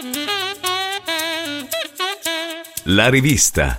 La rivista.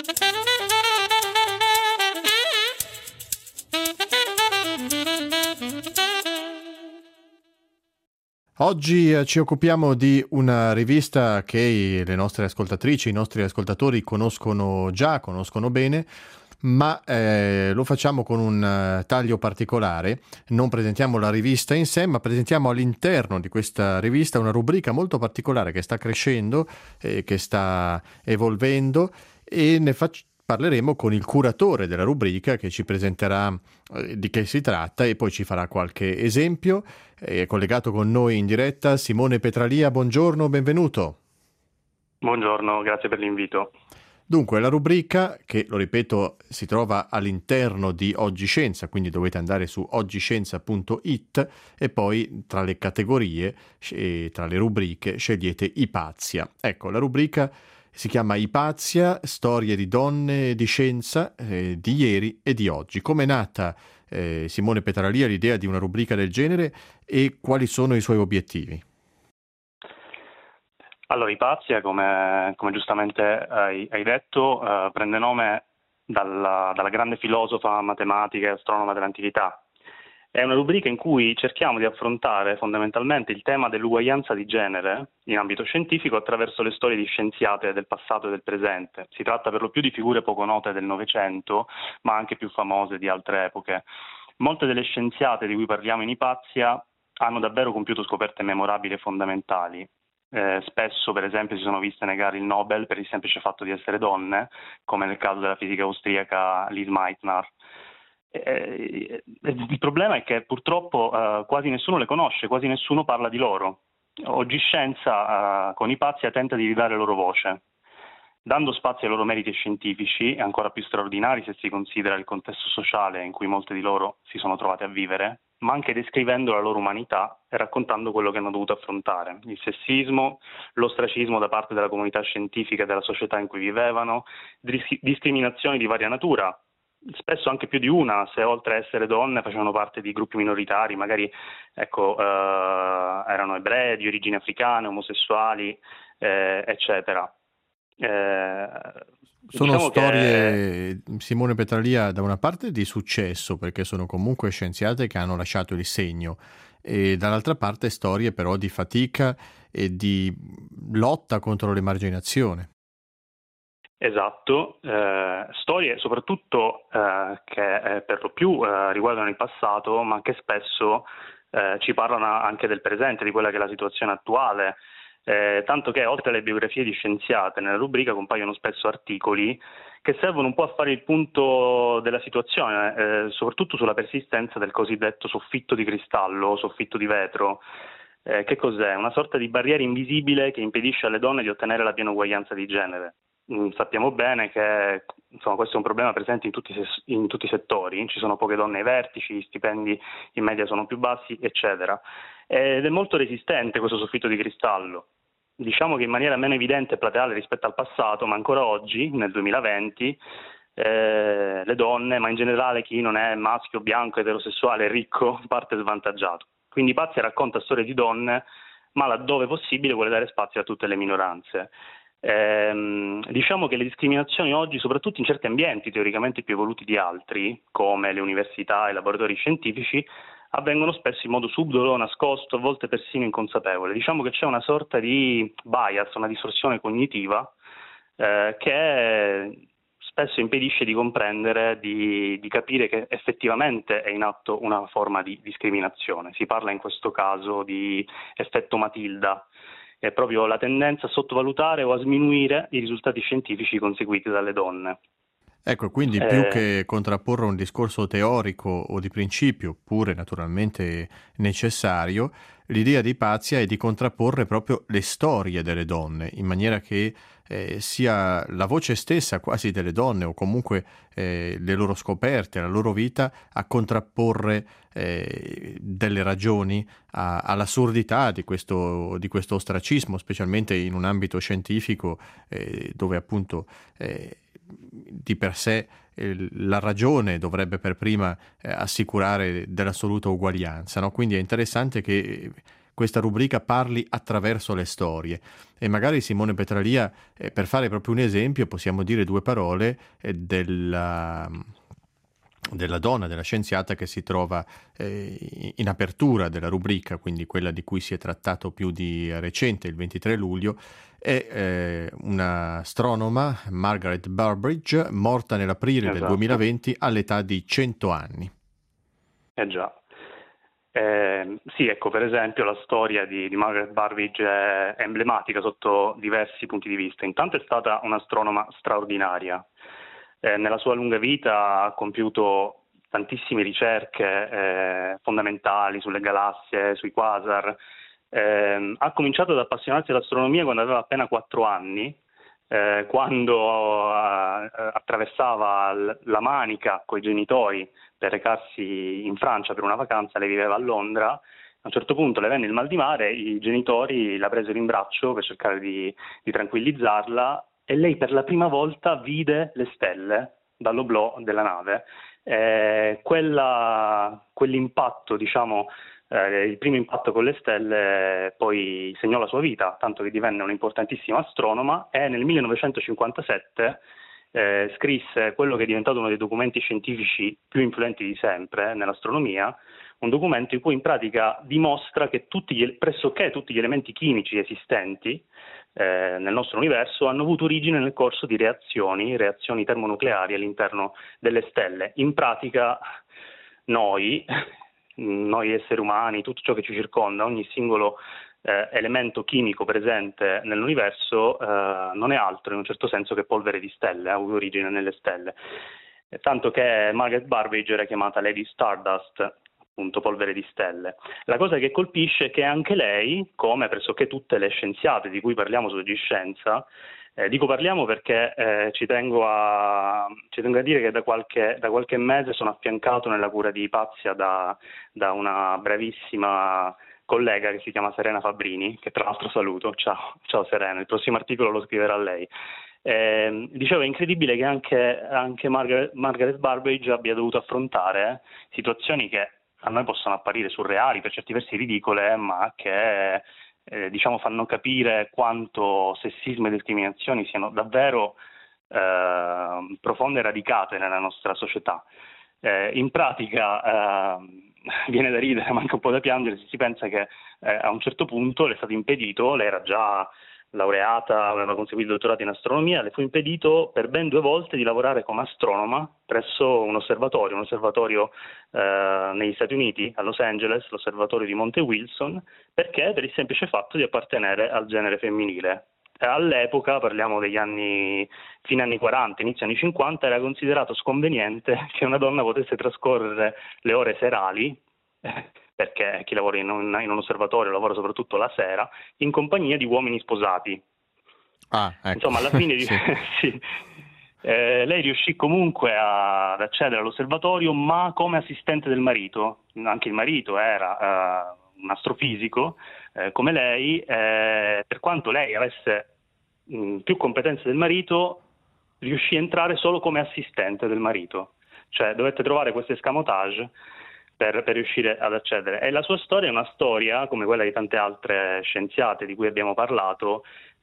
Oggi ci occupiamo di una rivista che le nostre ascoltatrici, i nostri ascoltatori conoscono bene, ma lo facciamo con un taglio particolare. Non presentiamo la rivista in sé, ma presentiamo all'interno di questa rivista una rubrica molto particolare che sta crescendo, che sta evolvendo, e parleremo con il curatore della rubrica che ci presenterà di che si tratta e poi ci farà qualche esempio. È collegato con noi in diretta Simone Petralia. Buongiorno, benvenuto. Buongiorno, grazie per l'invito. Dunque, la rubrica, che lo ripeto, si trova all'interno di Oggi Scienza, quindi dovete andare su oggiscienza.it e poi tra le categorie e tra le rubriche scegliete Ipazia. Ecco, la rubrica si chiama Ipazia, storie di donne e di scienza di ieri e di oggi. Come è nata Simone Petralia l'idea di una rubrica del genere e quali sono i suoi obiettivi? Allora, Ipazia, come giustamente hai detto, prende nome dalla grande filosofa, matematica e astronoma dell'antichità. È una rubrica in cui cerchiamo di affrontare fondamentalmente il tema dell'uguaglianza di genere in ambito scientifico attraverso le storie di scienziate del passato e del presente. Si tratta per lo più di figure poco note del Novecento, ma anche più famose di altre epoche. Molte delle scienziate di cui parliamo in Ipazia hanno davvero compiuto scoperte memorabili e fondamentali. Spesso, per esempio, si sono viste negare il Nobel per il semplice fatto di essere donne, come nel caso della fisica austriaca Lise Meitner. Il problema è che purtroppo quasi nessuno le conosce, quasi nessuno parla di loro. Oggi Scienza con Ipazia tenta di ridare loro voce, dando spazio ai loro meriti scientifici, ancora più straordinari se si considera il contesto sociale in cui molte di loro si sono trovate a vivere, ma anche descrivendo la loro umanità e raccontando quello che hanno dovuto affrontare: il sessismo, l'ostracismo da parte della comunità scientifica e della società in cui vivevano, discriminazioni di varia natura, spesso anche più di una, se oltre a essere donne facevano parte di gruppi minoritari, magari erano ebrei, di origini africane, omosessuali, eccetera. Sono diciamo storie, Simone Petralia, da una parte di successo, perché sono comunque scienziate che hanno lasciato il segno, e dall'altra parte storie però di fatica e di lotta contro l'emarginazione. Esatto, storie soprattutto che per lo più riguardano il passato, ma che spesso ci parlano anche del presente, di quella che è la situazione attuale. Tanto che oltre alle biografie di scienziate nella rubrica compaiono spesso articoli che servono un po' a fare il punto della situazione, soprattutto sulla persistenza del cosiddetto soffitto di cristallo o soffitto di vetro. Che cos'è? Una sorta di barriera invisibile che impedisce alle donne di ottenere la piena uguaglianza di genere. Sappiamo bene che insomma, questo è un problema presente in tutti i settori, ci sono poche donne ai vertici, gli stipendi in media sono più bassi, eccetera. Ed è molto resistente questo soffitto di cristallo. Diciamo che in maniera meno evidente e plateale rispetto al passato, ma ancora oggi, nel 2020, le donne, ma in generale chi non è maschio, bianco, eterosessuale, ricco, parte svantaggiato. Quindi Ipazia racconta storie di donne, ma laddove possibile vuole dare spazio a tutte le minoranze. Diciamo che le discriminazioni oggi, soprattutto in certi ambienti teoricamente più evoluti di altri, come le università e i laboratori scientifici, avvengono spesso in modo subdolo, nascosto, a volte persino inconsapevole. Diciamo che c'è una sorta di bias, una distorsione cognitiva che spesso impedisce di comprendere, di capire che effettivamente è in atto una forma di discriminazione. Si parla in questo caso di effetto Matilda. È proprio la tendenza a sottovalutare o a sminuire i risultati scientifici conseguiti dalle donne. Ecco, quindi più che contrapporre un discorso teorico o di principio, pure naturalmente necessario, l'idea di Ipazia è di contrapporre proprio le storie delle donne, in maniera che sia la voce stessa quasi delle donne o comunque le loro scoperte, la loro vita, a contrapporre delle ragioni all'assurdità di questo ostracismo, specialmente in un ambito scientifico dove appunto di per sé la ragione dovrebbe per prima assicurare dell'assoluta uguaglianza, no? Quindi è interessante che questa rubrica parli attraverso le storie. E magari Simone Petralia, per fare proprio un esempio, possiamo dire due parole della donna, della scienziata che si trova in apertura della rubrica, quindi quella di cui si è trattato più di recente, il 23 luglio, è una astronoma, Margaret Burbidge, morta nell'aprile del 2020 all'età di 100 anni. Già. Sì, ecco, per esempio la storia di Margaret Burbidge è emblematica sotto diversi punti di vista. Intanto è stata un'astronoma straordinaria. Nella sua lunga vita ha compiuto tantissime ricerche fondamentali sulle galassie, sui quasar. Ha cominciato ad appassionarsi all'astronomia quando aveva appena 4 anni, quando attraversava la Manica coi genitori per recarsi in Francia per una vacanza. Lei viveva a Londra. A un certo punto le venne il mal di mare, i genitori la presero in braccio per cercare di tranquillizzarla, e lei per la prima volta vide le stelle dall'oblò della nave. Quell'impatto, diciamo, il primo impatto con le stelle poi segnò la sua vita, tanto che divenne un'importantissima astronoma, e nel 1957 scrisse quello che è diventato uno dei documenti scientifici più influenti di sempre nell'astronomia, un documento in cui in pratica dimostra che pressoché tutti gli elementi chimici esistenti nel nostro universo hanno avuto origine nel corso di reazioni termonucleari all'interno delle stelle. In pratica noi esseri umani, tutto ciò che ci circonda, ogni singolo elemento chimico presente nell'universo non è altro in un certo senso che polvere di stelle, ha avuto origine nelle stelle. Tanto che Margaret Burbidge era chiamata Lady Stardust, appunto polvere di stelle. La cosa che colpisce è che anche lei, come pressoché tutte le scienziate di cui parliamo su Oggi Scienza, dico parliamo perché ci tengo a dire che da qualche mese sono affiancato nella cura di Ipazia da una bravissima collega che si chiama Serena Fabbrini, che tra l'altro saluto. Ciao Serena, il prossimo articolo lo scriverà lei. Dicevo, è incredibile che anche Margaret Burbidge abbia dovuto affrontare situazioni che a noi possono apparire surreali, per certi versi ridicole, ma che diciamo fanno capire quanto sessismo e discriminazioni siano davvero profonde e radicate nella nostra società. In pratica viene da ridere, ma anche un po' da piangere, se si pensa che a un certo punto le è stato impedito, lei era già laureata, aveva conseguito il dottorato in astronomia, le fu impedito per ben 2 volte di lavorare come astronoma presso un osservatorio negli Stati Uniti, a Los Angeles, l'osservatorio di Monte Wilson, perché per il semplice fatto di appartenere al genere femminile. All'epoca, parliamo degli fine anni 40, inizio anni 50, era considerato sconveniente che una donna potesse trascorrere le ore serali, perché chi lavora in un osservatorio lavora soprattutto la sera, in compagnia di uomini sposati. Ecco. Insomma, alla fine sì. Sì. Lei riuscì comunque ad accedere all'osservatorio, ma come assistente del marito. Anche il marito era un astrofisico come lei, per quanto lei avesse più competenze del marito, riuscì a entrare solo come assistente del marito. Cioè dovette trovare questo escamotage per riuscire ad accedere. E la sua storia è una storia, come quella di tante altre scienziate di cui abbiamo parlato,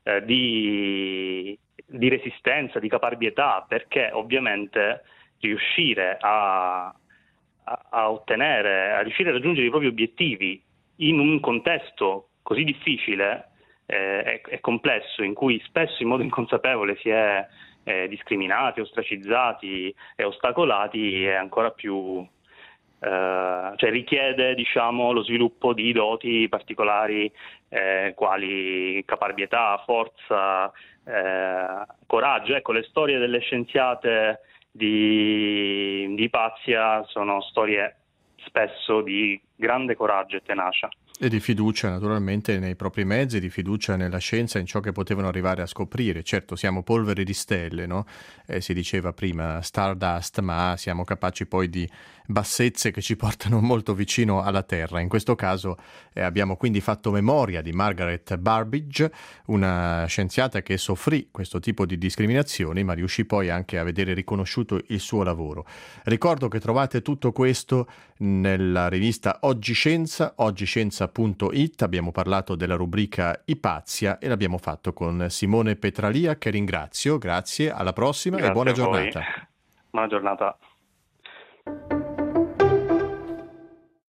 di resistenza, di caparbietà, perché ovviamente riuscire a riuscire a raggiungere i propri obiettivi in un contesto così difficile e complesso, in cui spesso in modo inconsapevole si è discriminati, ostracizzati e ostacolati, è ancora più richiede, diciamo, lo sviluppo di doti particolari quali caparbietà, forza, coraggio. Ecco, le storie delle scienziate di Ipazia sono storie spesso di grande coraggio e tenacia. E di fiducia naturalmente nei propri mezzi, di fiducia nella scienza, in ciò che potevano arrivare a scoprire. Certo, siamo polvere di stelle, no? Si diceva prima Stardust, ma siamo capaci poi di bassezze che ci portano molto vicino alla Terra. In questo caso abbiamo quindi fatto memoria di Margaret Burbidge, una scienziata che soffrì questo tipo di discriminazioni, ma riuscì poi anche a vedere riconosciuto il suo lavoro. Ricordo che trovate tutto questo nella rivista Oggi Scienza, oggiscienza.it, Ipazia.it, abbiamo parlato della rubrica Ipazia e l'abbiamo fatto con Simone Petralia, che ringrazio. Grazie, alla prossima. Grazie e buona a voi. giornata. Buona giornata.